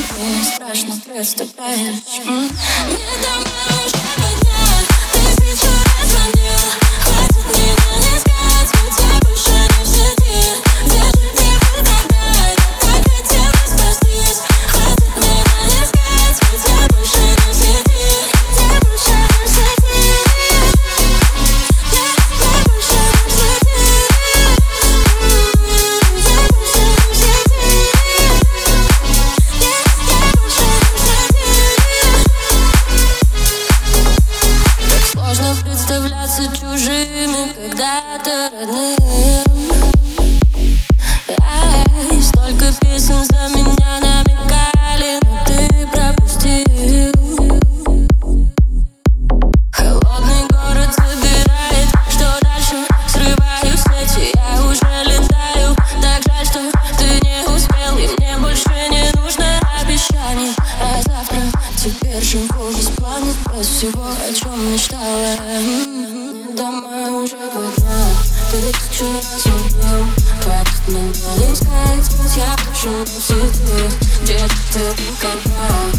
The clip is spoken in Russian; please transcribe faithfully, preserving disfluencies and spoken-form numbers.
мне страшно, представляешь? М? Мне домой уже два дня, тысячу раз звонил. Хватит меня искать, ведь я больше не в сети. Где же ты был тогда? Я так хотела спастись. Хватит меня искать, ведь я больше не в сети. Я больше не в сети. Я, я больше не в сети. Я больше не в сети. Я, я больше не в сети. Так сложно представляться чужими, когда-то родным. Ай, столько песен за меня намекали, но ты пропустил. Холодный город забирает, что дальше? Срываю сети, я уже летаю. Так жаль, что ты не успел, и мне больше не нужно обещаний. А завтра теперь живу без планов, без всего, о чем мечтала. М-м-м, дома уже два дня, тысячу раз звонил. Хватит меня искать, ведь я больше не в сети. Где же ты был, когда?